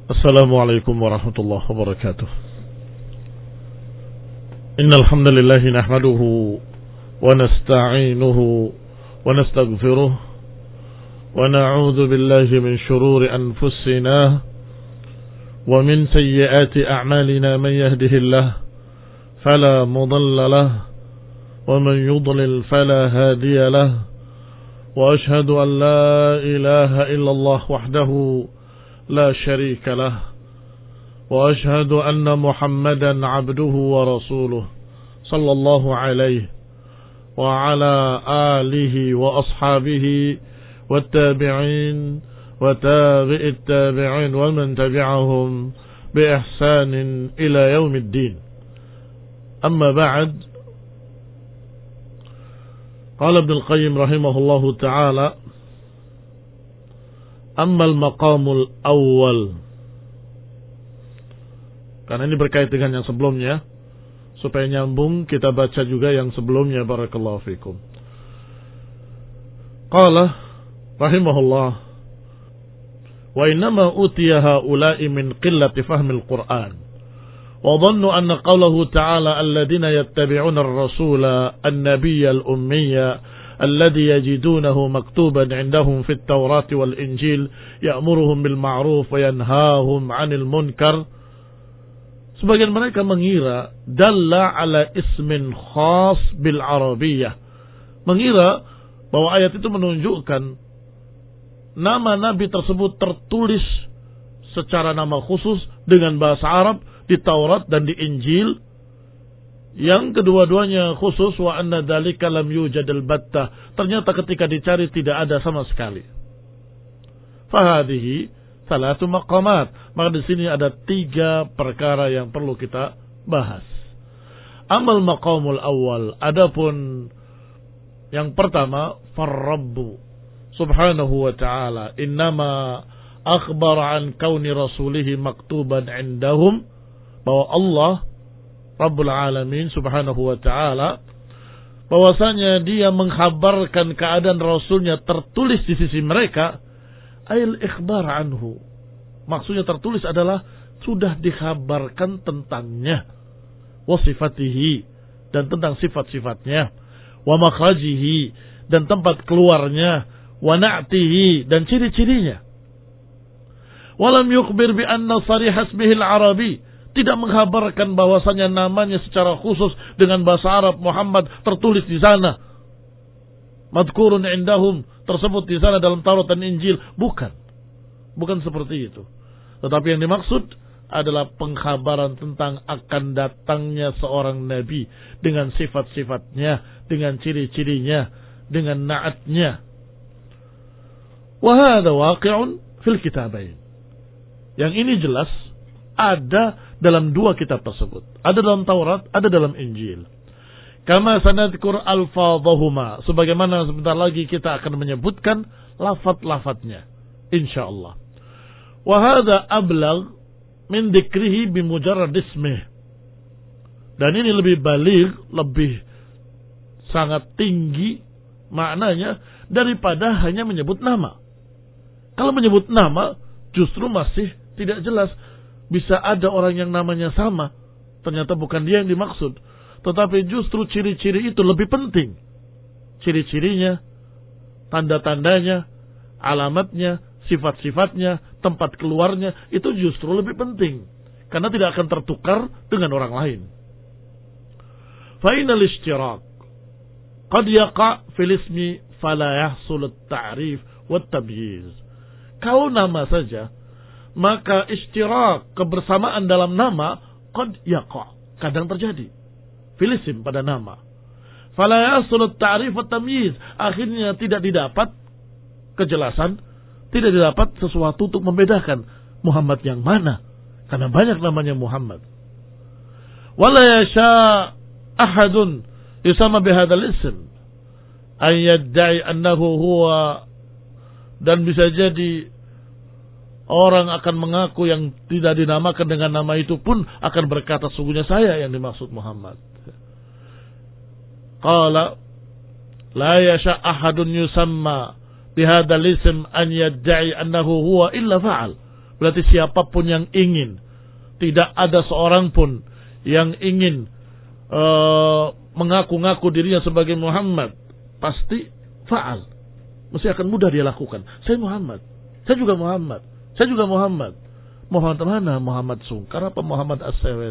Assalamualaikum warahmatullahi wabarakatuh. Innal hamdalillah nahmaduhu wa nasta'inuhu wa nastaghfiruh wa na'udzu billahi min shururi anfusina wa min sayyiati a'malina man yahdihillahu fala mudilla lahu wa man yudlil fala hadiya lahu wa ashhadu an la ilaha illallah wahdahu لا شريك له وأشهد أن محمدا عبده ورسوله صلى الله عليه وعلى آله وأصحابه والتابعين وتابع التابعين ومن تبعهم بإحسان إلى يوم الدين. أما بعد، قال ابن القيم رحمه الله تعالى: Ammal maqamul awal. Karena ini berkait dengan yang sebelumnya, supaya nyambung kita baca juga yang sebelumnya. Barakallahu fikum. Qala rahimahullah: wa innama utiya haula'i min qillati fahmil Qur'an wa dhannu anna qawlahu ta'ala alladhina yattabi'una ar-rasula an-nabiyya al-ummiyya الذي يجدونه مكتوبا عندهم في التوراة والإنجيل يأمرهم بالمعروف وينهاهم عن المنكر. Sebagian mereka mengira dalla ala ismin khas bil Arabiyyah, mengira bahwa ayat itu menunjukkan nama nabi tersebut tertulis secara nama khusus dengan bahasa Arab di Taurat dan di Injil, yang kedua-duanya khusus. Wa anna dzalika lam yujad al-battah, ternyata ketika dicari tidak ada sama sekali. Fahadhihi salatu maqamat, maka di sini ada 3 perkara yang perlu kita bahas. Amal maqamul awal, adapun yang pertama, farrabbu subhanahu wa ta'ala innama akhbara an kauni rasulihi maktuban indahum, bahwa Allah Rabbul Alamin subhanahu wa ta'ala bahwasanya dia mengkhabarkan keadaan Rasulnya tertulis di sisi mereka. Ail ikhbar anhu, maksudnya tertulis adalah sudah dikhabarkan tentangnya. Wa sifatihi, dan tentang sifat-sifatnya. Wa makhrajihi, dan tempat keluarnya. Wa na'tihi, dan ciri-cirinya. Walam yukhbir bi anna sarih ismihi al-arabi, tidak menghabarkan bahwasanya namanya secara khusus dengan bahasa Arab Muhammad tertulis di sana. Madhkurun indahum, tersebut di sana dalam Taurat dan Injil. Bukan seperti itu. Tetapi yang dimaksud adalah pengkhabaran tentang akan datangnya seorang nabi dengan sifat-sifatnya, dengan ciri-cirinya, dengan na'atnya. Wa hadha waqi'un fil kitabain. Yang ini jelas ada dalam 2 kitab tersebut. Ada dalam Taurat, ada dalam Injil. Kama sanadkur alfadhahuma, sebagaimana sebentar lagi kita akan menyebutkan lafaz-lafaznya insyaallah. Wa hadha ablagh min dzikrihi bi mujarrad ismih. Dan ini lebih baligh, lebih sangat tinggi maknanya daripada hanya menyebut nama. Kalau menyebut nama justru masih tidak jelas. Bisa ada orang yang namanya sama, ternyata bukan dia yang dimaksud. Tetapi justru ciri-ciri itu lebih penting. Ciri-cirinya, tanda-tandanya, alamatnya, sifat-sifatnya, tempat keluarnya, itu justru lebih penting. Karena tidak akan tertukar dengan orang lain. Fa'inal ishtirak qad yaqa' fil ismi fala yahsul at-ta'rif wat-tamyiz. Kalau nama saja, maka istirak, kebersamaan dalam nama, qad yaqa', kadang terjadi. Filisim pada nama. Fala yasul ta'rif wa tamyiz, akhirnya tidak didapat kejelasan, tidak didapat sesuatu untuk membedakan Muhammad yang mana, karena banyak namanya Muhammad. Wala yasha ahadun yusama bihadzal ism ay yad'i annahu huwa, dan bisa jadi orang akan mengaku yang tidak dinamakan dengan nama itu pun akan berkata sungguhnya saya yang dimaksud Muhammad. Qala la yasha ahadun yusamma bihadzal ism an yad'i annahu huwa illa fa'al. Berarti siapapun yang ingin, tidak ada seorang pun yang ingin mengaku-ngaku dirinya sebagai Muhammad, pasti fa'al. Mesti akan mudah dia lakukan. Saya Muhammad, saya juga Muhammad, saya juga Muhammad. Muhammad mana? Muhammad Sungkar apa Muhammad As-Sawed?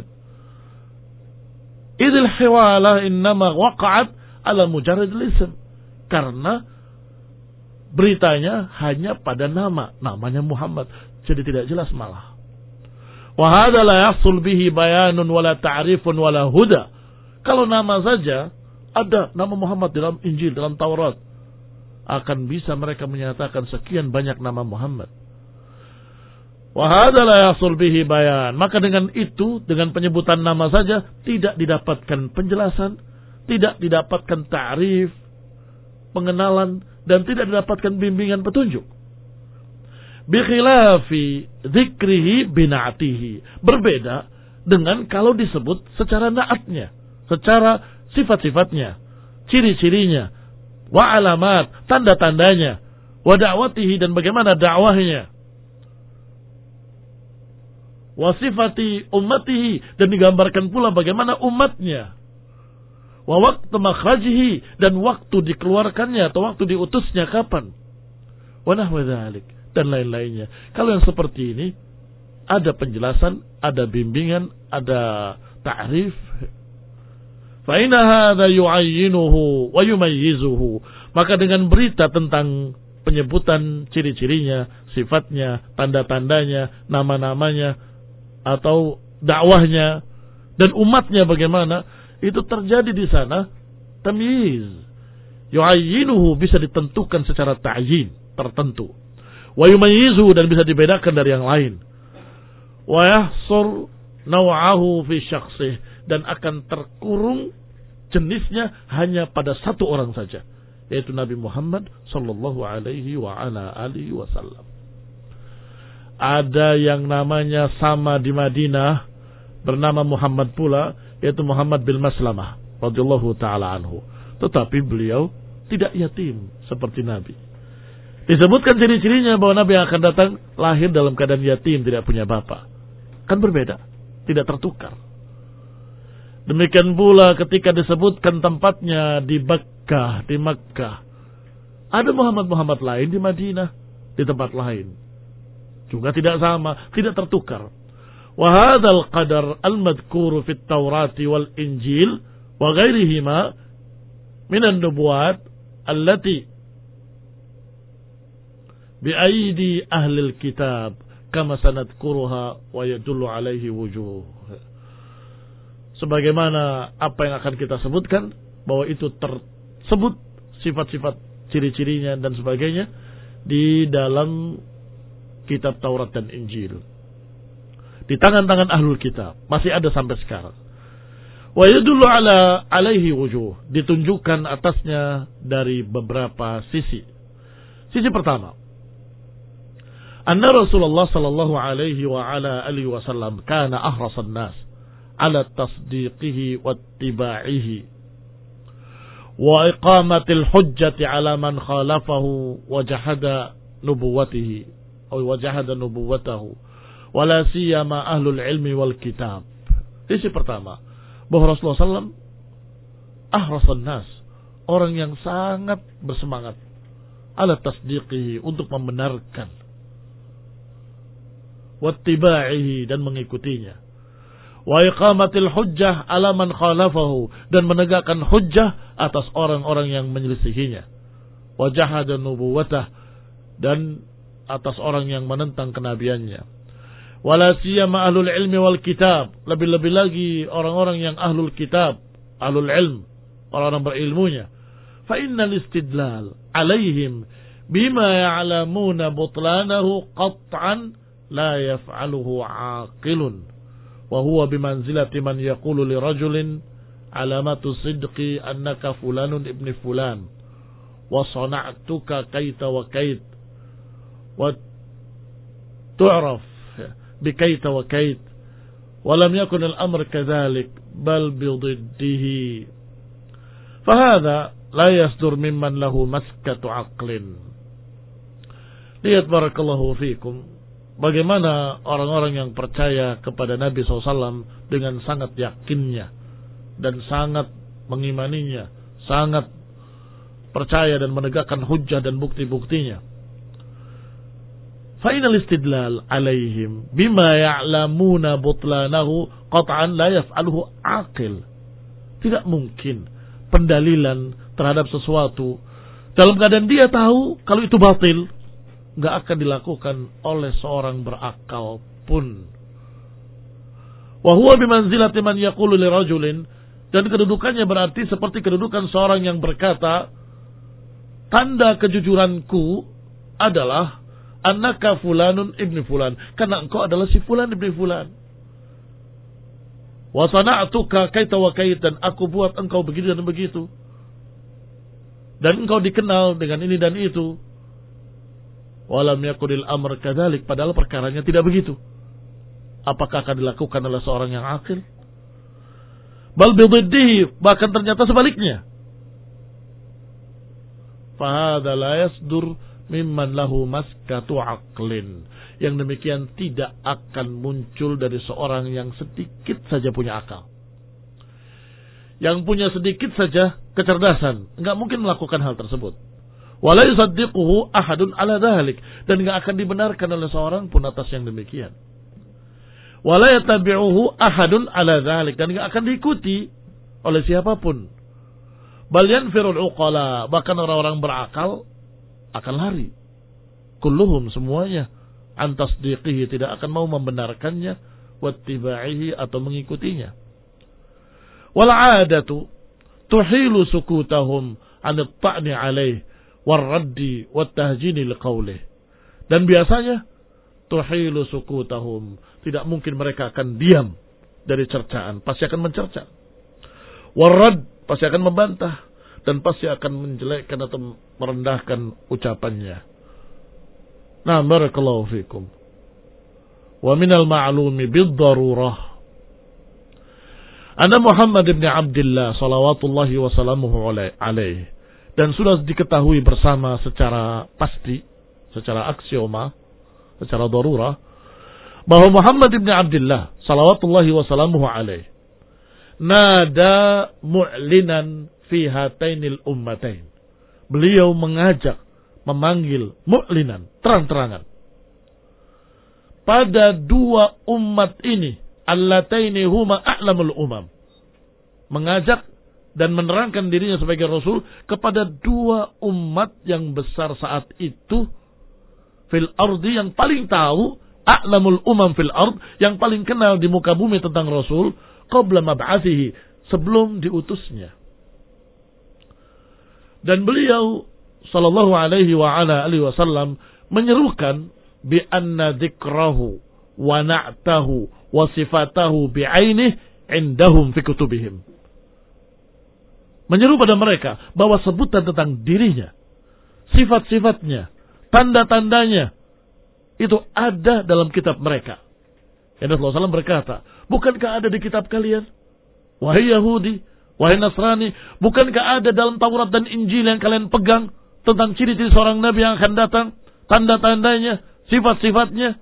Idil hiwala innama waqa'at ala mujarrad al-ism. Karena beritanya hanya pada namanya Muhammad, jadi tidak jelas malah. Wa hadza la yahsul bihi bayanun wala ta'rifun wala huda. Kalau nama saja ada nama Muhammad dalam Injil, dalam Taurat, akan bisa mereka menyatakan sekian banyak nama Muhammad. Wa hadza la yahsul bihi bayan. Maka dengan itu, dengan penyebutan nama saja tidak didapatkan penjelasan, tidak didapatkan ta'rif, pengenalan, dan tidak didapatkan bimbingan petunjuk. Bi khilafi dzikrihi bina'atihi. Berbeda dengan kalau disebut secara naatnya, secara sifat-sifatnya, ciri-cirinya, wa alamat, tanda-tandanya, wa da'watihi, dan bagaimana dakwahnya, wa sifati ummatihi, dan digambarkan pula bagaimana umatnya, wa waqtu makhrajihi, dan waktu dikeluarkannya atau waktu diutusnya kapan, wa nahwa dzalik, dan lain-lainnya. Kalau yang seperti ini ada penjelasan, ada bimbingan, ada ta'rif, fa inna hadza yu'ayyinuhu wa yumayyizuhu. Maka dengan berita tentang penyebutan ciri-cirinya, sifatnya, tanda-tandanya, nama-namanya, atau dakwahnya, dan umatnya bagaimana, itu terjadi di sana tamyiz. Yu'ayyinuhu, bisa ditentukan secara ta'yin, tertentu. Wa yumayyizuhu, dan bisa dibedakan dari yang lain. Wa yahsur naw'ahu fi syakhsih, dan akan terkurung jenisnya hanya pada satu orang saja, yaitu Nabi Muhammad sallallahu alaihi wa ala alihi wasallam. Ada yang namanya sama di Madinah, bernama Muhammad pula, yaitu Muhammad bin Maslamah radhiyallahu taala anhu. Tetapi beliau tidak yatim seperti Nabi. Disebutkan ciri-cirinya bahwa Nabi yang akan datang lahir dalam keadaan yatim, tidak punya bapak. Kan berbeda, tidak tertukar. Demikian pula ketika disebutkan tempatnya di Makkah. Ada Muhammad lain di Madinah, di tempat lain. Juga tidak sama, tidak tertukar. Wa hadzal qadar al-madhkur fi at-Taurat wal Injil wa ghairihima min an-nubuwat allati bi aidi ahli al-kitab kama sanadkuruha wa yadullu alaihi wujuh. Sebagaimana apa yang akan kita sebutkan, bahwa itu tersebut sifat-sifat, ciri-cirinya dan sebagainya di dalam kitab Taurat dan Injil, di tangan-tangan ahlul kitab, masih ada sampai sekarang. Wa yadullu alaihi wujuh, ditunjukkan atasnya dari beberapa sisi. Sisi pertama, anna Rasulullah sallallahu alaihi wa ala alihi wasallam kana ahrasan nas ala tasdiqihi wa ittiba'ihi wa iqamatil hujjati ala man khalafahu wa jahada nubuwatihi atau wa jahada nubuwatahu wala siyama ahlul ilmi wal kitab. Sisi pertama, bahwa Rasulullah SAW ahrasan nas, orang yang sangat bersemangat ala tasdiqihi, untuk membenarkan, wa ittiba'ihi, dan mengikutinya, wa iqamatil hujjah ala man khalafahu, dan menegakkan hujjah atas orang-orang yang menyelisihinya, wa jahada nubuwatah, dan atas orang yang menentang kenabiannya, wala siyama ahlul ilmi wal kitab, lebih-lebih lagi orang-orang yang ahlul kitab, ahlul ilm, orang-orang berilmunya. Fa innal istidlal alaihim bima ya'lamuna butlanahu qat'an la yaf'aluhu 'aqilun. وهو بمنزلة من يقول لرجل علامة صدق أنك فلان ابن فلان وصنعتك كيت وكيت وتعرف بكيت وكيت ولم يكن الأمر كذلك بل بضده فهذا لا يصدر ممن له مسكة عقل. Lihat barakallahu fikum, bagaimana orang-orang yang percaya kepada Nabi SAW dengan sangat yakinnya dan sangat mengimaninya, sangat percaya dan menegakkan hujjah dan bukti-buktinya. Fa'inal istidlal alaihim bima ya'lamuna butlanahu qat'an la yaf'aluhu aqil. Tidak mungkin pendalilan terhadap sesuatu dalam keadaan dia tahu kalau itu batil, nggak akan dilakukan oleh seorang berakal pun. Wa huwa bimanzilati man yaqulu li rajulin, dan kedudukannya berarti seperti kedudukan seorang yang berkata, tanda kejujuranku adalah annaka fulanun ibni fulan, karena engkau adalah si fulan ibni fulan. Wa sana'tuka kaita wa kait, dan aku buat engkau begitu dan begitu. Dan engkau dikenal dengan ini dan itu. Walam yakunil amr kadzalik, padahal perkaranya tidak begitu. Apakah akan dilakukan oleh seorang yang akil? Bal bididdihi, bahkan ternyata sebaliknya. Fahadha la yasdur mimman lahu maskatu aqlin. Yang demikian tidak akan muncul dari seorang yang sedikit saja punya akal. Yang punya sedikit saja kecerdasan, enggak mungkin melakukan hal tersebut. Wala yusaddiquhu ahadun ala dhalik, dan enggak akan dibenarkan oleh seorang pun atas yang demikian. Wala yatabi'uhu ahadun ala dhalik, dan enggak akan diikuti oleh siapapun. Bal yanfirul uqala, bahkan orang-orang berakal akan lari. Kulluhum, semuanya, an tasdiqihi, tidak akan mau membenarkannya, wattiba'ihi, atau mengikutinya. Wal 'adatu tuhilu sukutahum 'an at-ta'ni 'alaih war-raddi wat-tahjini liqaulih. Dan biasanya tuhilu sukutahum, tidak mungkin mereka akan diam dari cercaan, pasti akan mencerca. War-radd, pasti akan membantah, dan pasti akan menjelekkan atau merendahkan ucapannya. Nah, barakallahu fikum. Wa minal ma'lumi bid-darurah anna Muhammad ibn Abdullah salawatullahi wa salamuhu alaih, dan sudah diketahui bersama secara pasti, secara aksioma, secara darurah, bahwa Muhammad ibn Abdullah salawatullahi wa salamuhu alaih nada mu'linan fi hatainil ummatain. Beliau mengajak, memanggil, mu'linan, terang-terangan, pada dua umat ini, allataini huma a'lamul umam. Mengajak dan menerangkan dirinya sebagai Rasul kepada dua umat yang besar saat itu fil ardi, yang paling tahu, a'lamul umam fil ard, yang paling kenal di muka bumi tentang Rasul, qabla mab'athihi, sebelum diutusnya. Dan beliau sallallahu alaihi wa ala alihi wasallam menyerukan bi anna dzikrahu wa na'tahu wa sifatahu bi'ainih indahum fi kutubihim. Menyeru pada mereka bahwa sebutan tentang dirinya, sifat-sifatnya, tanda-tandanya itu ada dalam kitab mereka. Dan Rasulullah SAW berkata, bukankah ada di kitab kalian? Wahai Yahudi, wahai Nasrani, bukankah ada dalam Taurat dan Injil yang kalian pegang tentang ciri-ciri seorang nabi yang akan datang, tanda-tandanya, sifat-sifatnya?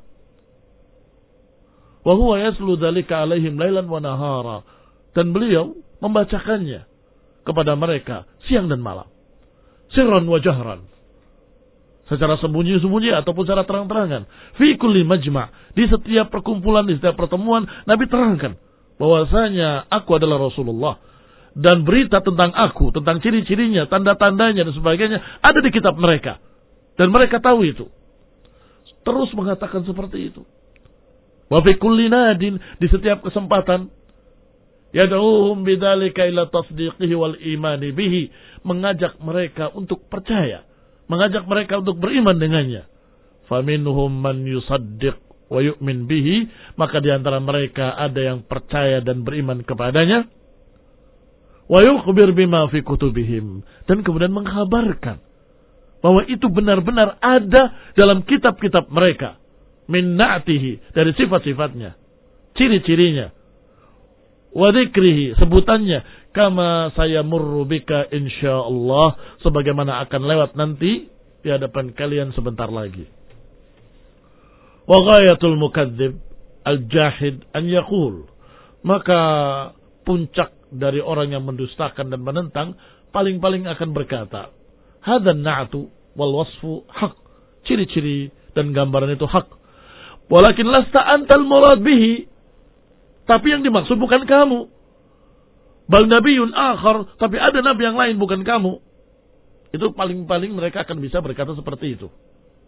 Wa huwa yaslu dzalika alaihim lailan wa nahara, dan beliau membacakannya kepada mereka siang dan malam, sirran wa jahran, secara sembunyi-sembunyi ataupun secara terang-terangan. Fi kulli majma', di setiap perkumpulan, di setiap pertemuan, Nabi terangkan bahwasanya aku adalah Rasulullah, dan berita tentang aku, tentang ciri-cirinya, tanda-tandanya dan sebagainya ada di kitab mereka, dan mereka tahu itu. Terus mengatakan seperti itu. Wa fi kulli nadin, di setiap kesempatan, yad'uhum bidzalika ila tasdiqihi wal imani bihi, mengajak mereka untuk percaya, mengajak mereka untuk beriman dengannya. Faminhum man yusaddiq wa yu'min bihi, maka di antara mereka ada yang percaya dan beriman kepadanya. Wa yukhbir bima fi kutubihim, dan kemudian mengkhabarkan bahwa itu benar-benar ada dalam kitab-kitab mereka. Min na'tihi, dari sifat-sifatnya, ciri-cirinya. Wa dzikrihi, sebutannya, kama sayamurru bika insyaallah, sebagaimana akan lewat nanti di hadapan kalian sebentar lagi. Wa ghayatul mukadzib al-jahid an yaqul. Maka puncak dari orang yang mendustakan dan menentang paling-paling akan berkata, hadzal na'tu wal wasfu haq. Ciri-ciri dan gambaran itu hak. Walakin lasta antal murad bihi. Tapi yang dimaksud bukan kamu. Bal nabiyyun akhar, tapi ada nabi yang lain bukan kamu. Itu paling-paling mereka akan bisa berkata seperti itu.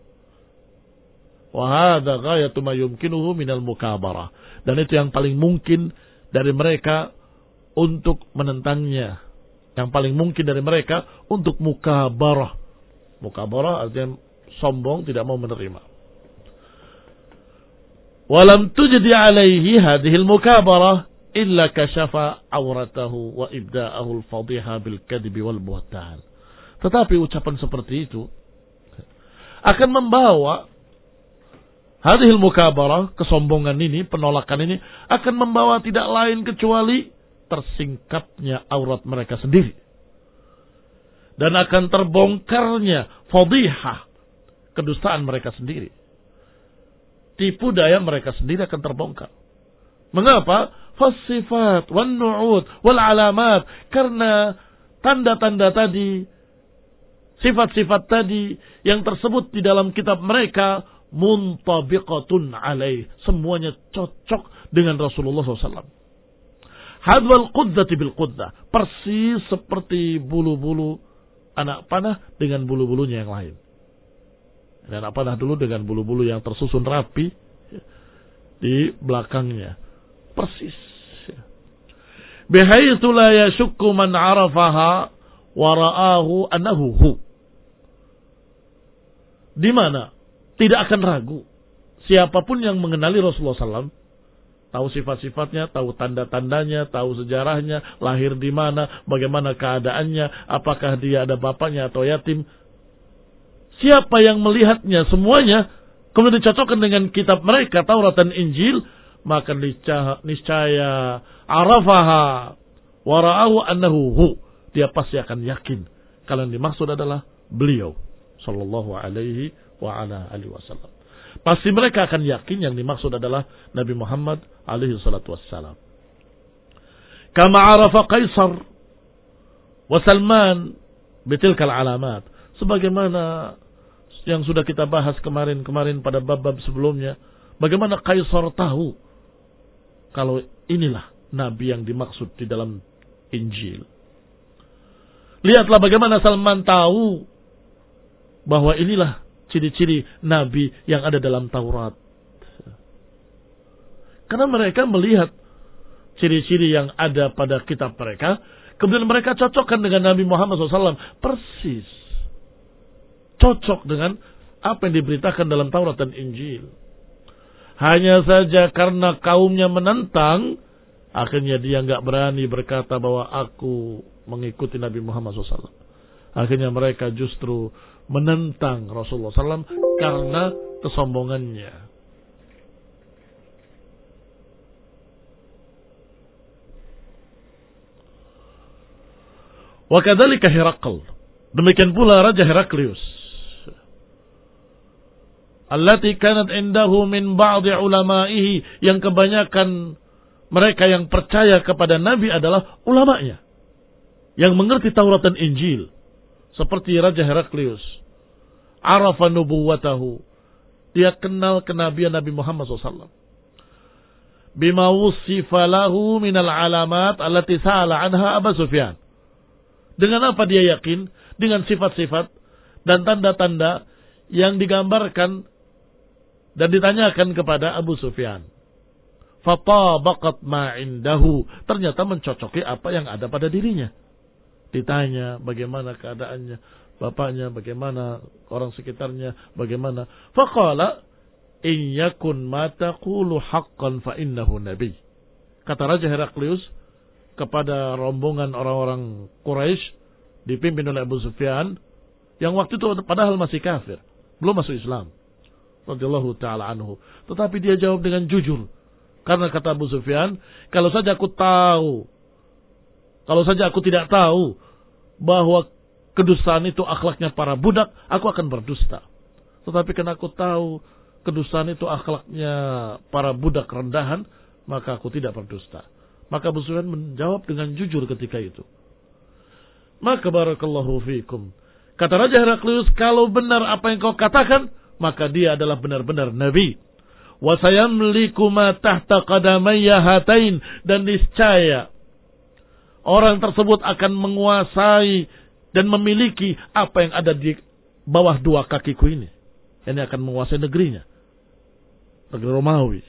Wa hadza ghayatu ma yumkinuhu minal mukabarah. Dan itu yang paling mungkin dari mereka untuk menentangnya. Yang paling mungkin dari mereka untuk mukabarah. Mukabarah artinya sombong, tidak mau menerima. Walam tujdi alaihi hadhil mukabarah illa kashafa awratahu wa ibda'ahu al-fadhiha bil kadhibi wal buhtan. Tetapi ucapan seperti itu akan membawa hadhil mukabarah, kesombongan ini, penolakan ini akan membawa tidak lain kecuali tersingkapnya aurat mereka sendiri. Dan akan terbongkarnya fadhihah, kedustaan mereka sendiri. Tipu daya mereka sendiri akan terbongkar. Mengapa? Fasifat, wan nu'ud, wal alamat. Karena tanda-tanda tadi, sifat-sifat tadi yang tersebut di dalam kitab mereka, muntabiqatun alaih. Semuanya cocok dengan Rasulullah SAW. Hadwal quddati bil quddah. Persis seperti bulu-bulu anak panah dengan bulu-bulunya yang lain. Dan anak panah dulu dengan bulu-bulu yang tersusun rapi di belakangnya. Persis. Bihaitsu la yashukku man arafaha wa ra'ahu annahu hu. Di mana tidak akan ragu siapapun yang mengenali Rasulullah SAW, tahu sifat-sifatnya, tahu tanda-tandanya, tahu sejarahnya, lahir di mana, bagaimana keadaannya, apakah dia ada bapaknya atau yatim. Siapa yang melihatnya semuanya, kemudian dicocokkan dengan kitab mereka, Taurat dan Injil, maka niscaya arafaha wa ra'ahu annahu hu. Dia pasti akan yakin kalau yang dimaksud adalah beliau sallallahu alaihi wa ala alihi wasallam. Pasti mereka akan yakin yang dimaksud adalah Nabi Muhammad alaihi salatu wassalam. Kama arafa Qaisar wa Salman bitilkal alamat. Sebagaimana yang sudah kita bahas kemarin pada bab-bab sebelumnya. Bagaimana Qaisar tahu kalau inilah Nabi yang dimaksud di dalam Injil. Lihatlah bagaimana Salman tahu bahwa inilah ciri-ciri Nabi yang ada dalam Taurat. Karena mereka melihat ciri-ciri yang ada pada kitab mereka, kemudian mereka cocokkan dengan Nabi Muhammad SAW. Persis. Cocok dengan apa yang diberitakan dalam Taurat dan Injil. Hanya saja karena kaumnya menentang, akhirnya dia nggak berani berkata bahwa aku mengikuti Nabi Muhammad SAW. Akhirnya mereka justru menentang Rasulullah SAW karena kesombongannya. Wa kadzalika Herakl. Demikian pula Raja Heraklius. Allati kanat indahu min ba'di ulama'ihi, yang kebanyakan mereka yang percaya kepada Nabi adalah ulamanya yang mengerti Taurat dan Injil, seperti Raja Heraklius. Arafa nubuwatahu, dia kenal kenabian Nabi Muhammad SAW. Bima wusifa lahu minal alamat allati sa'ala anha Abu Sufyan. Dengan apa dia yakin? Dengan sifat-sifat dan tanda-tanda yang digambarkan dan ditanyakan kepada Abu Sufyan. Fatabaqat ma indahu, ternyata mencocoki apa yang ada pada dirinya. Ditanya bagaimana keadaannya, bapaknya bagaimana, orang sekitarnya bagaimana. Faqala in yakun ma taqulu haqqan fa innahu nabi. Kata Raja Heraklius kepada rombongan orang-orang Quraisy dipimpin oleh Abu Sufyan yang waktu itu padahal masih kafir, belum masuk Islam, radhiyallahu taala anhu. Tetapi dia jawab dengan jujur. Karena kata Abu Sufyan, kalau saja aku tidak tahu bahwa kedustaan itu akhlaknya para budak, aku akan berdusta. Tetapi karena aku tahu kedustaan itu akhlaknya para budak rendahan, maka aku tidak berdusta. Maka Abu Sufyan menjawab dengan jujur ketika itu. Maka barakallahu fikum. Kata Raja Heraklius, kalau benar apa yang kau katakan, maka dia adalah benar-benar Nabi. Wa sayamliku ma tahta qadamayya hatain, dan niscaya orang tersebut akan menguasai dan memiliki apa yang ada di bawah dua kakiku ini. Ini akan menguasai negerinya. Negeri Romawi.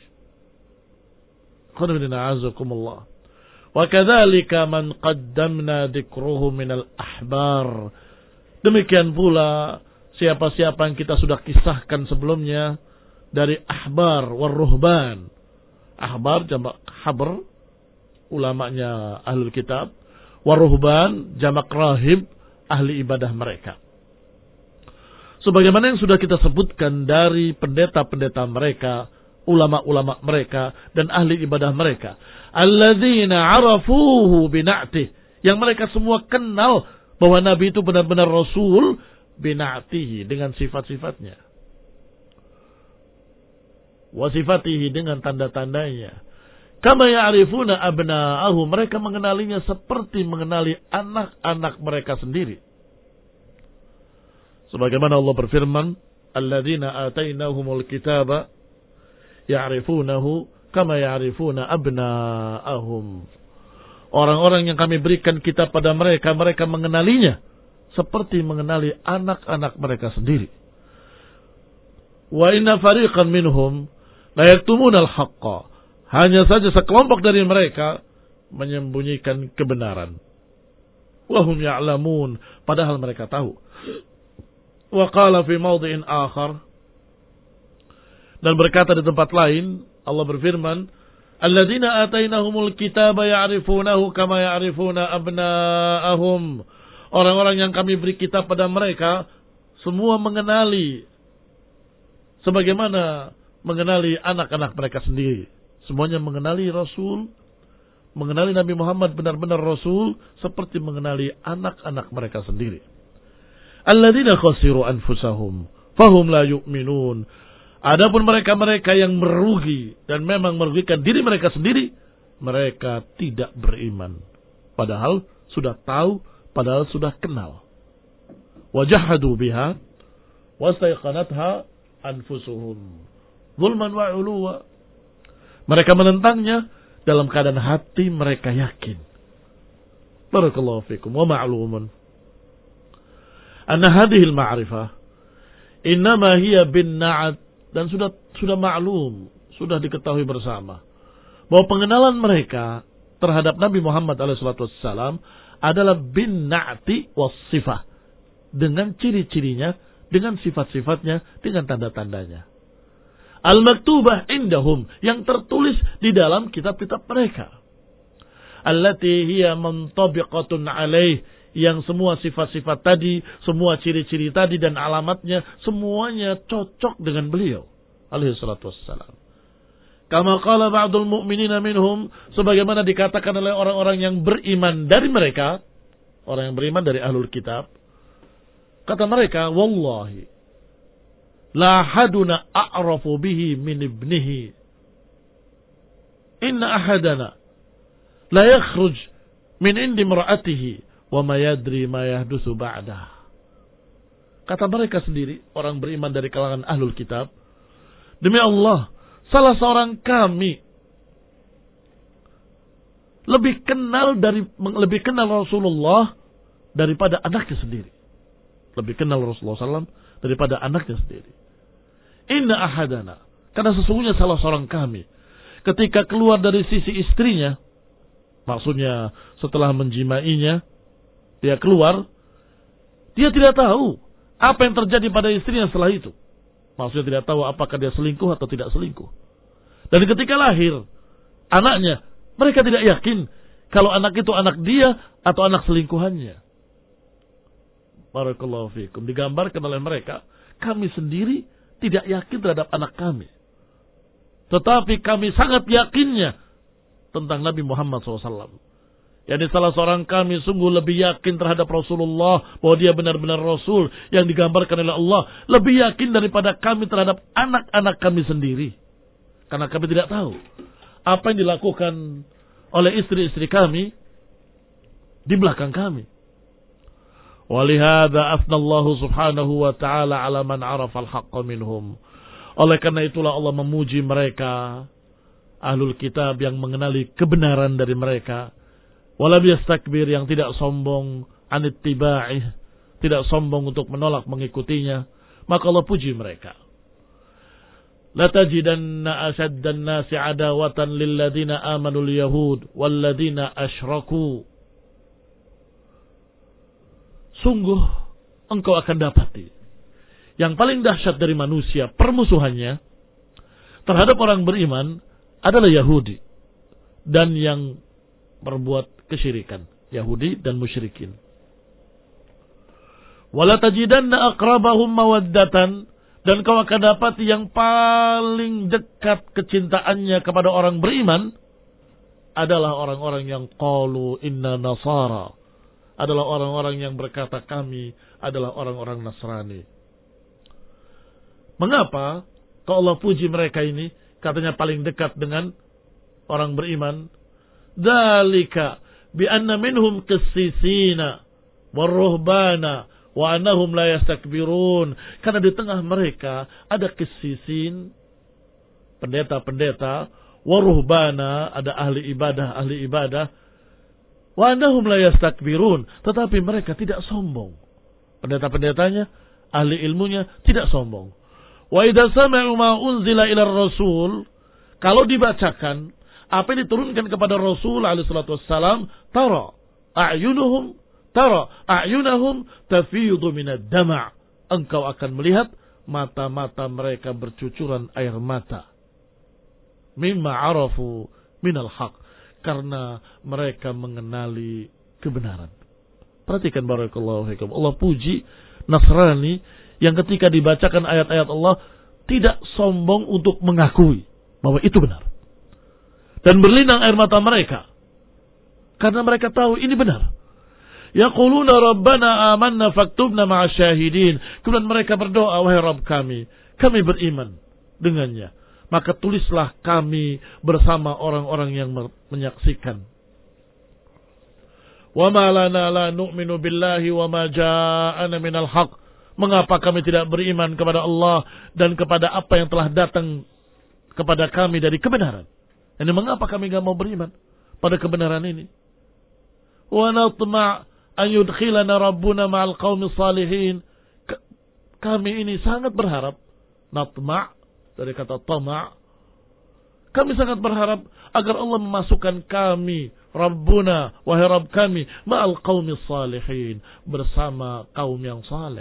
Azakumullah. Wa kadzalika man qaddamna dzikruhu minal ahbar. Demikian pula siapa-siapa yang kita sudah kisahkan sebelumnya dari ahbar war ruhban. Ahbar jamak habr, ulamanya ahlul kitab. War ruhban jamak rahib, ahli ibadah mereka. Sebagaimana yang sudah kita sebutkan dari pendeta-pendeta mereka, ulama-ulama mereka, dan ahli ibadah mereka. Alladzina arafuhu bina'tih. Yang mereka semua kenal bahwa Nabi itu benar-benar Rasul bina'tihi, dengan sifat-sifatnya. Wasifatihi, dengan tanda-tandanya. Kama ya'rifuna abna'ahu. Mereka mengenalinya seperti mengenali anak-anak mereka sendiri. Sebagaimana Allah berfirman, alladzina atainahumul kitaba ya'rifunahu kama ya'rifuna abna'ahum. Orang-orang yang kami berikan kitab pada mereka, mereka mengenalinya seperti mengenali anak-anak mereka sendiri. Wa inna fariqan minhum la yaktumunal haqqa. Hanya saja sekelompok dari mereka menyembunyikan kebenaran. Wa hum ya'lamun, padahal mereka tahu. Wa qala fi mawdhi'in akhar, dan berkata di tempat lain, Allah berfirman, alladzina atainahumul kitaba ya'rifunahu kama ya'rifuna abna'ahum. Orang-orang yang kami beri kitab pada mereka semua mengenali sebagaimana mengenali anak-anak mereka sendiri. Semuanya mengenali Rasul, mengenali Nabi Muhammad benar-benar Rasul seperti mengenali anak-anak mereka sendiri. Alladzina khasiru anfusahum fahum la yu'minun. Adapun mereka-mereka yang merugi dan memang merugikan diri mereka sendiri, mereka tidak beriman. Padahal sudah tahu, padahal sudah kenal. Wajahadu biha wastaiqanatha anfusuhum zulman wa uluwa. Mereka menentangnya dalam keadaan hati mereka yakin. Barakallahu fikum wa ma'lumun anna hadhil ma'rifah innama hiya bin na'at, dan sudah maklum, sudah diketahui bersama bahwa pengenalan mereka terhadap Nabi Muhammad SAW adalah bin na'ti was sifah, dengan ciri-cirinya, dengan sifat-sifatnya, dengan tanda-tandanya. Al-maktubah indahum, yang tertulis di dalam kitab-kitab mereka. Allati hiya muntabiqatun alaih, yang semua sifat-sifat tadi, semua ciri-ciri tadi dan alamatnya, semuanya cocok dengan beliau alaihi salatu wassalam. Kama qala ba'dul mu'minina minhum, sebagaimana dikatakan oleh orang-orang yang beriman dari mereka, orang yang beriman dari ahlul kitab, kata mereka, wallahi la haduna a'rafu bihi min ibnihi, inna ahadana la yakhruj min indi imra'atihi wa ma yadri ma yahdusu ba'dah. Kata mereka sendiri, orang beriman dari kalangan ahlul kitab, demi Allah, salah seorang kami lebih kenal Rasulullah daripada anaknya sendiri. Lebih kenal Rasulullah SAW daripada anaknya sendiri. Inna ahadana, karena sesungguhnya salah seorang kami ketika keluar dari sisi istrinya, maksudnya setelah menjimainya, dia keluar, dia tidak tahu apa yang terjadi pada istrinya setelah itu. Maksudnya tidak tahu apakah dia selingkuh atau tidak selingkuh. Dan ketika lahir anaknya, mereka tidak yakin kalau anak itu anak dia atau anak selingkuhannya. Barakallahu fikum. Digambarkan oleh mereka, kami sendiri tidak yakin terhadap anak kami. Tetapi kami sangat yakinnya tentang Nabi Muhammad SAW. Yani salah seorang kami sungguh lebih yakin terhadap Rasulullah bahwa dia benar-benar Rasul yang digambarkan oleh Allah. Lebih yakin daripada kami terhadap anak-anak kami sendiri. Karena kami tidak tahu apa yang dilakukan oleh istri-istri kami di belakang kami. Walihada afnallahu subhanahu wa ta'ala ala man arafal haqqa minhum. Oleh karena itulah Allah memuji mereka, ahlul kitab yang mengenali kebenaran dari mereka. Walam yastakbir, yang tidak sombong anittiba'ih, tidak sombong untuk menolak mengikutinya. Maka Allah puji mereka. Latajidanna ashaddan nasi adawatan lilladina amanul yahud walladina asyraku. Sungguh engkau akan dapati yang paling dahsyat dari manusia permusuhannya terhadap orang beriman adalah Yahudi dan yang berbuat kesyirikan, Yahudi dan musyrikin. Wala tajidanna aqrabahum mawaddatan, dan kau akan dapat yang paling dekat kecintaannya kepada orang beriman adalah orang-orang yang qalu inna nasara, adalah orang-orang yang berkata kami adalah orang-orang Nasrani. Mengapa kalau Allah puji mereka ini katanya paling dekat dengan orang beriman? Dzalika bi anna minhum qissisina waruhbana wa annahum la yastakbirun. Karena di tengah mereka ada qissisin, pendeta-pendeta, waruhbana, ada ahli ibadah, wa annahum la yastakbirun, tetapi mereka tidak sombong. Pendeta-pendetanya, ahli ilmunya tidak sombong. Wa idza sami'u ma unzila ila rasul, kalau dibacakan apa yang diturunkan kepada Rasul alaihi salatu wassalam, tara a'yunahum tafidu minad dama'. Engkau akan melihat mata-mata mereka bercucuran air mata. Mimma arafu minal haq, karena mereka mengenali kebenaran. Perhatikan barakallahu fikum. Allah puji Nasrani yang ketika dibacakan ayat-ayat Allah tidak sombong untuk mengakui bahwa itu benar. Dan berlinang air mata mereka karena mereka tahu ini benar. Yaquluna rabbana amanna faktubna ma'asy syahidin. Kemudian mereka berdoa, wahai Rabb kami beriman dengannya, maka tulislah kami bersama orang-orang yang menyaksikan. Wa ma lana la nu'minu billahi wa ma ja'ana minal haq. Mengapa kami tidak beriman kepada Allah dan kepada apa yang telah datang kepada kami dari kebenaran? Ini mengapa kami enggak mau beriman pada kebenaran ini? Wa natma' an yudkhilana rabbuna ma'al qaumi salihin. Kami ini sangat berharap, natma' dari kata tama', kami sangat berharap agar Allah memasukkan kami, Rabbuna, wahai Rabb kami, ma'al qaumi salihin, bersama kaum yang saleh.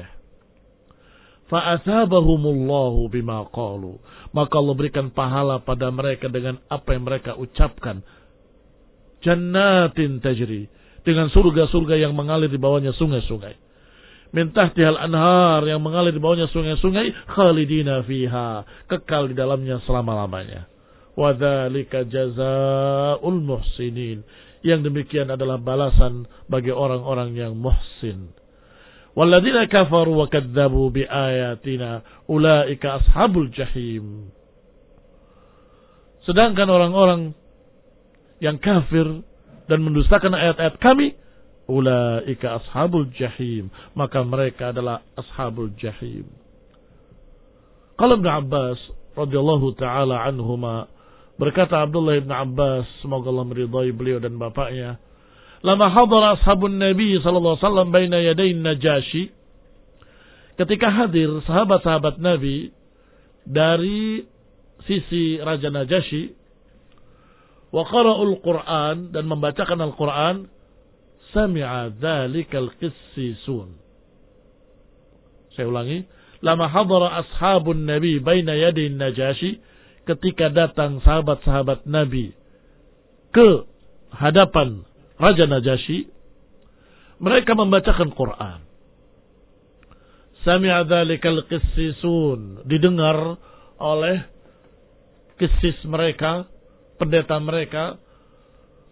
Fa'athabahumullahu bima qalu, maka Allah berikan pahala pada mereka dengan apa yang mereka ucapkan. Jannatin tajri, dengan surga-surga yang mengalir di bawahnya sungai-sungai. Min tahtihal anhar, yang mengalir di bawahnya sungai-sungai, khalidina fiha, kekal di dalamnya selama-lamanya. Wa dzalika jazaa'ul muhsinin, yang demikian adalah balasan bagi orang-orang yang muhsin. Walladzina kafaru wa kadzdzabu biayatina ulaika ashabul jahim. Sedangkan orang-orang yang kafir dan mendustakan ayat-ayat kami, ulaika ashabul jahim, maka mereka adalah ashabul jahim. Qala Ibnu Abbas radhiyallahu taala anhuma, berkata Abdullah bin Abbas, semoga Allah meridai beliau dan bapaknya, lama hadara ashabun Nabi sallallahu alaihi wasallam baina yaday Najashi, ketika hadir sahabat-sahabat Nabi dari sisi Raja Najasyi, wa qara'ul Qur'an, dan membacakan Al-Qur'an, sami'a dzalikal qissisun. Saya ulangi, lama hadara ashabun Nabi baina yaday Najashi, ketika datang sahabat-sahabat Nabi ke hadapan Raja Najasyi, mereka membacakan Quran. Sami'a dzalikal qissisun, didengar oleh qissis mereka, pendeta mereka,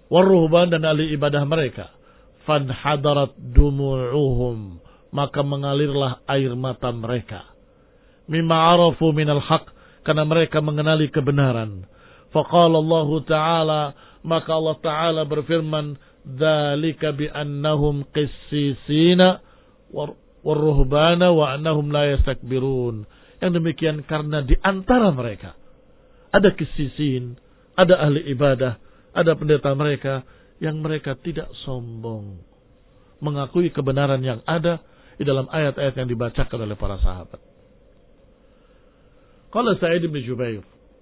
Warruhban dan ahli ibadah mereka. Fanhadarat dumu'uhum, maka mengalirlah air mata mereka. Mimma arafu minal haq, karena mereka mengenali kebenaran. Faqala Allah Ta'ala, maka Allah Ta'ala berfirman, dzalika bi annahum qissisina warruhbana wa annahum la yastakbirun. Yang demikian karena di antara mereka ada qissisin, ada ahli ibadah, ada pendeta mereka yang mereka tidak sombong, mengakui kebenaran yang ada di dalam ayat-ayat yang dibacakan oleh para sahabat. Qala Sa'id bin Jubair,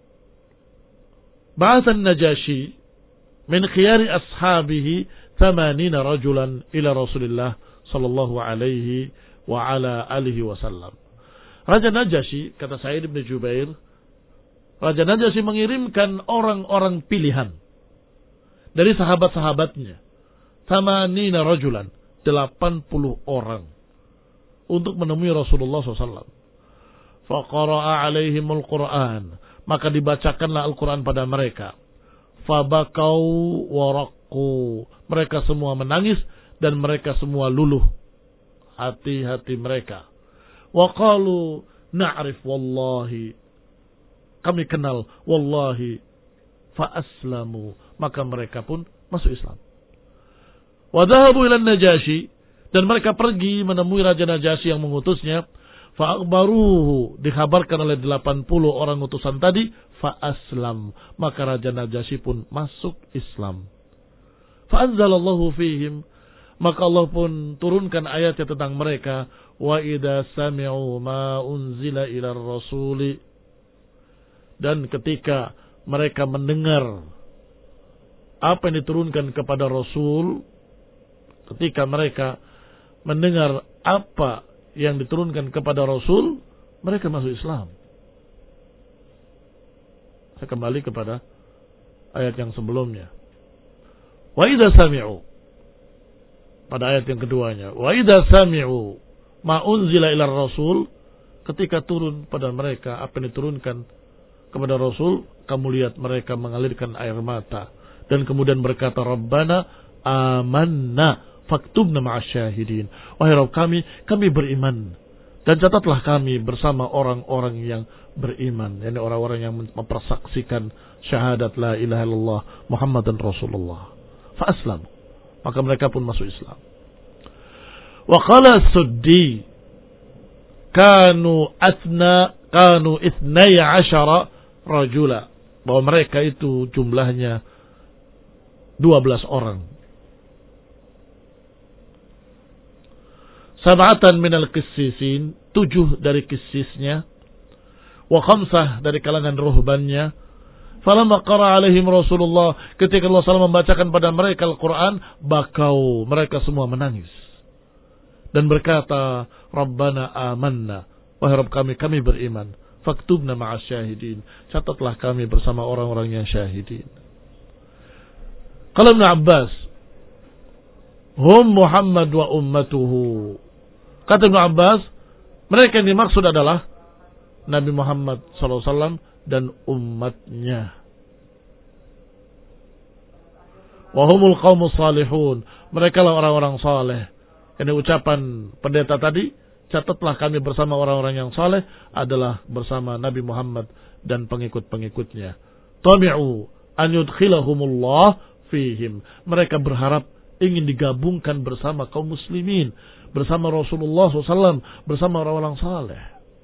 ba'atha an-Najashi min khiyari ashabihi 80 rajulan ila Rasulillah sallallahu alaihi wa ala alihi wasallam. Raja Najasyi, kata Sa'id bin Jubair, Raja Najasyi mengirimkan orang-orang pilihan dari sahabat-sahabatnya, 80 rajulan, 80 orang, untuk menemui Rasulullah SAW. Faqara'a alaihimul Qur'an, maka dibacakanlah Al-Quran pada mereka. Fabakau waraqqu, mereka semua menangis dan mereka semua luluh hati-hati mereka. Waqalu na'rif wallahi, kami kenal wallahi, fa'aslamu, maka mereka pun masuk Islam. Wa dhahabu ila Najasyi, dan mereka pergi menemui Raja Najasyi yang mengutusnya. Fa'akbaruhu, dikhabarkan oleh 80 orang utusan tadi. Fa'aslam, maka Raja Najasyi pun masuk Islam. Fa'anzalallahu fihim, maka Allah pun turunkan ayatnya tentang mereka. Wa idza sami'u ma unzila ila rasuli, dan ketika mereka mendengar apa yang diturunkan kepada Rasul, ketika mereka mendengar apa yang diturunkan kepada Rasul, mereka masuk Islam. Saya kembali kepada ayat yang sebelumnya. Wa idza sami'u, pada ayat yang keduanya, wa idza sami'u ma unzila ila Rasul, ketika turun pada mereka apa yang diturunkan kepada Rasul, kamu lihat mereka mengalirkan air mata dan kemudian berkata, Rabbana amanna faktubna ma'asyahidin. Wahai Rabb kami beriman dan catatlah kami bersama orang-orang yang beriman, yakni orang-orang yang mempersaksikan syahadat la ilaha illallah Muhammadan Rasulullah. Fa aslam, maka mereka pun masuk Islam. Wa qala Suddi, kanu 12 rajula, bahwa mereka itu jumlahnya 12 orang. Sab'atan minal qissisin, 7 dari qissisnya, wa 5 dari kalangan ruhbannya. Falamma qara alaihim Rasulullah, ketika Allah SAW membacakan pada mereka Al-Quran, bakau, mereka semua menangis dan berkata, Rabbana amanna, wahai Rabb kami beriman, faktubna ma'asyahidin, catatlah kami bersama orang-orang yang syahidin. Qala Ibn Abbas, hum Muhammad wa ummatuhu, kata Ibn Abbas, mereka yang dimaksud adalah Nabi Muhammad SAW dan umatnya. Wahumul qawmus salihun, mereka lah orang-orang saleh. Ini ucapan pendeta tadi, catatlah kami bersama orang-orang yang saleh, adalah bersama Nabi Muhammad dan pengikut-pengikutnya. Tami'u an yudkhilahumullah fihim, mereka berharap ingin digabungkan bersama kaum muslimin, bersama Rasulullah SAW, bersama orang-orang saleh.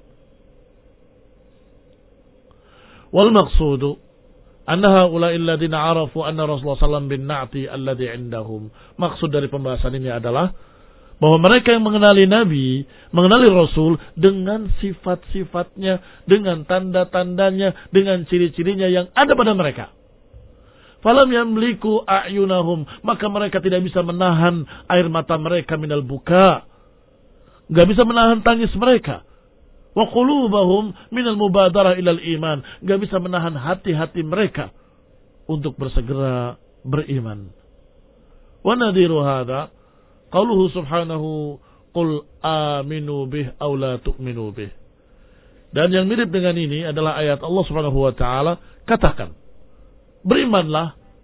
Wal maqsudu anna haula'i alladziina 'arafu anna Rasulullah SAW bin na'ti alladzi 'indahum. Maksud dari pembahasan ini adalah bahwa mereka yang mengenali Nabi, mengenali Rasul dengan sifat-sifatnya, dengan tanda-tandanya, dengan ciri-cirinya yang ada pada mereka. Falam yamliku a'yunahum, maka mereka tidak bisa menahan air mata mereka minal buka, enggak bisa menahan tangis mereka. Wa qulubahum minal mubadarah ilal iman, enggak bisa menahan hati-hati mereka untuk bersegera beriman. Wa nadhiru hadza qauluhu subhanahu qul aminu bih aw la tu'minu bih. Dan yang mirip dengan ini adalah ayat Allah Subhanahu wa taala, katakan, berimanlah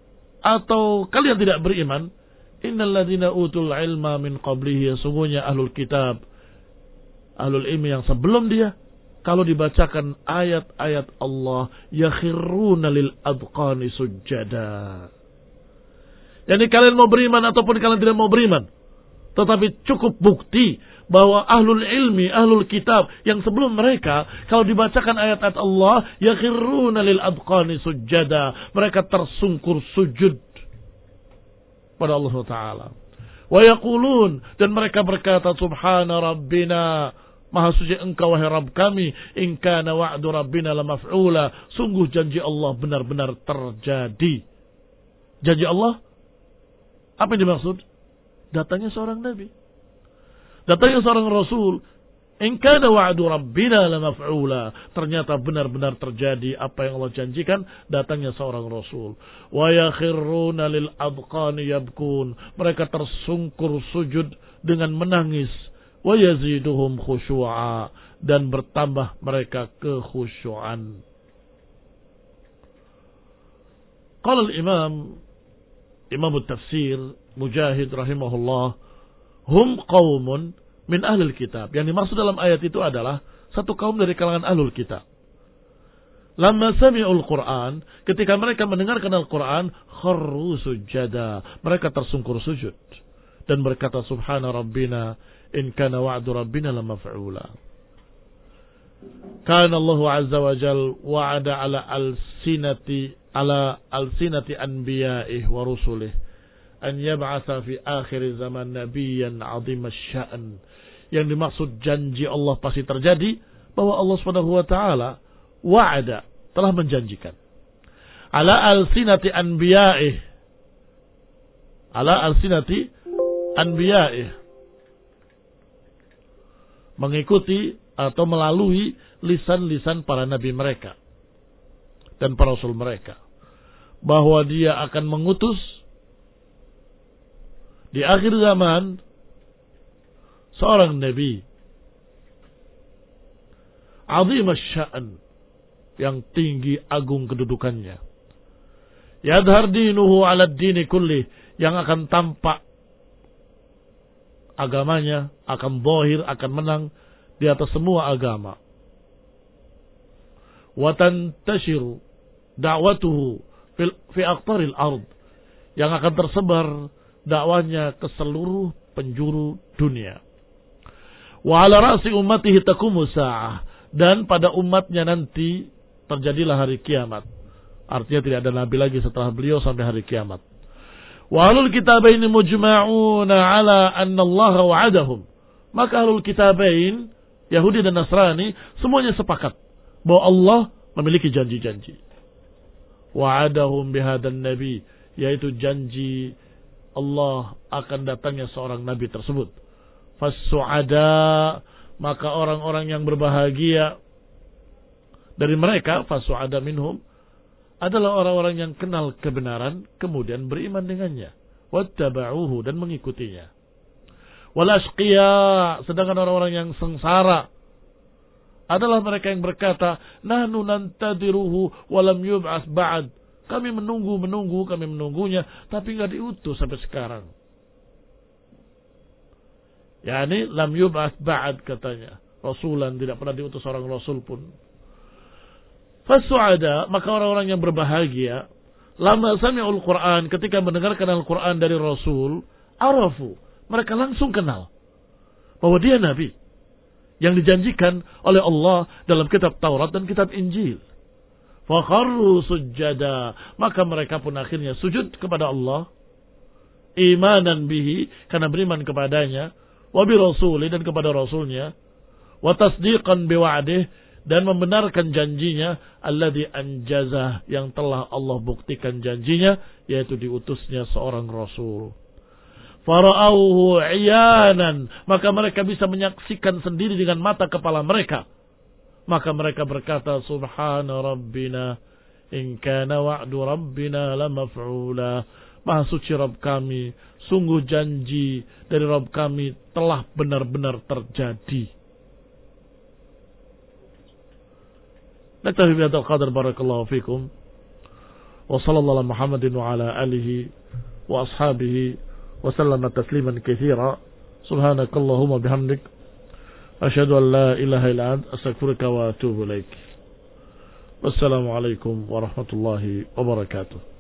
atau kalian tidak beriman? Innal ladzina utul ilma min qablihi, sungguhnya ahlul kitab, ahlul ilmi yang sebelum dia, kalau dibacakan ayat-ayat Allah, yakhirruna lil adqani sujada. Yani kalian mau beriman ataupun kalian tidak mau beriman, tetapi cukup bukti bahwa ahlul ilmi, ahlul kitab yang sebelum mereka, kalau dibacakan ayat-ayat Allah, yakhirruna lil adqani sujada, mereka tersungkur sujud pada Allah Ta'ala. Wa yaqulun, dan mereka berkata, subhana rabbina, maha suci engkau wahai Rabb kami, in kana wa'du rabbina lamaf'ula, sungguh janji Allah benar-benar terjadi. Janji Allah, apa yang dimaksud? Datangnya seorang nabi, datangnya seorang rasul. In kana wa'du rabbina lamaf'ula, ternyata benar-benar terjadi apa yang Allah janjikan, datangnya seorang rasul. Wa yakhirruna lil adqani yabkun, mereka tersungkur sujud dengan menangis. Wa yaziduhum khusyu'a, dan bertambah mereka kekhusyuan. Qala al-imam at-tafsir Mujahid rahimahullah, hum qaumun min ahlul kitab. Yang dimaksud dalam ayat itu adalah satu kaum dari kalangan ahlul kitab. Lamma sami'ul Qur'an, ketika mereka mendengarkan Al-Qur'an, kharru sujada, mereka tersungkur sujud dan berkata subhana rabbina in kana wa'du rabbina lamaf'ula. Kana Allah azza wa jalla wa'ada ala alsinati anbiya'ih wa rusulih an yab'atha fi akhir zaman nabiyyan 'azim asy-sya'n. Yang dimaksud janji Allah pasti terjadi, bahwa Allah Subhanahu wa taala wa'ada, telah menjanjikan, ala alsinati anbiya'ih, mengikuti atau melalui lisan-lisan para nabi mereka dan para rasul mereka, bahwa dia akan mengutus di akhir zaman seorang nabi azim asy-sya'n, yang tinggi agung kedudukannya, yadhar dinuhu 'ala ad-dini kulli, yang akan tampak agamanya, akan zahir, akan menang di atas semua agama. Wa tantashiru da'watuhu fi aqtaril ard, yang akan tersebar dakwanya ke seluruh penjuru dunia. Wa 'ala ra'si ummatihi taqumu sa'ah, dan pada umatnya nanti terjadilah hari kiamat. Artinya tidak ada nabi lagi setelah beliau sampai hari kiamat. Wa ahlul kitabain mujma'una 'ala anna Allah wa'adahum. Maka ahlul kitabain, Yahudi dan Nasrani, semuanya sepakat bahwa Allah memiliki janji-janji. Wa'adahum bihadan nabi, yaitu janji Allah akan datangnya seorang nabi tersebut. Fas-su'ada, maka orang-orang yang berbahagia dari mereka, fas-su'ada minhum, adalah orang-orang yang kenal kebenaran kemudian beriman dengannya, wattaba'uhu, dan mengikutinya. Wal ashqiya, sedangkan orang-orang yang sengsara adalah mereka yang berkata, nahnu nantadiruhu walam yub'ats ba'd, kami menunggunya tapi enggak diutus sampai sekarang. Yani lam yub'ats ba'd, katanya, rasulan, tidak pernah diutus seorang rasul pun. Fasu'ada, maka orang-orang yang berbahagia, lama sami'ul Qur'an, ketika mendengarkan Al-Qur'an dari Rasul, arafu, mereka langsung kenal bahwa dia nabi yang dijanjikan oleh Allah dalam kitab Taurat dan kitab Injil. Fakharru sujada, maka mereka pun akhirnya sujud kepada Allah, imanan bihi, karena beriman kepadanya, wa bi rasuli, dan kepada rasulnya, wa tasdiqan bi wa'dih, dan membenarkan janjinya, alladzi anjazah, yang telah Allah buktikan janjinya, yaitu diutusnya seorang rasul. Fara'auhu iyanan, maka mereka bisa menyaksikan sendiri dengan mata kepala mereka. Maka mereka berkata, subhana rabbina in kana wa'du rabbina lamaf'ula, maha suci Rabb kami, sungguh janji dari Rabb kami telah benar-benar terjadi. Naktafi bihadzal qadar, barakallahu fikum. Wa sallallahu ala Muhammadin wa ala alihi wa ashabihi wa sallama tasliman katsira. Subhanakallahumma bihamdik asyhadu an la ilaha illa anta astaghfiruka wa atubu ilaik. Wassalamualaikum warahmatullahi wabarakatuh.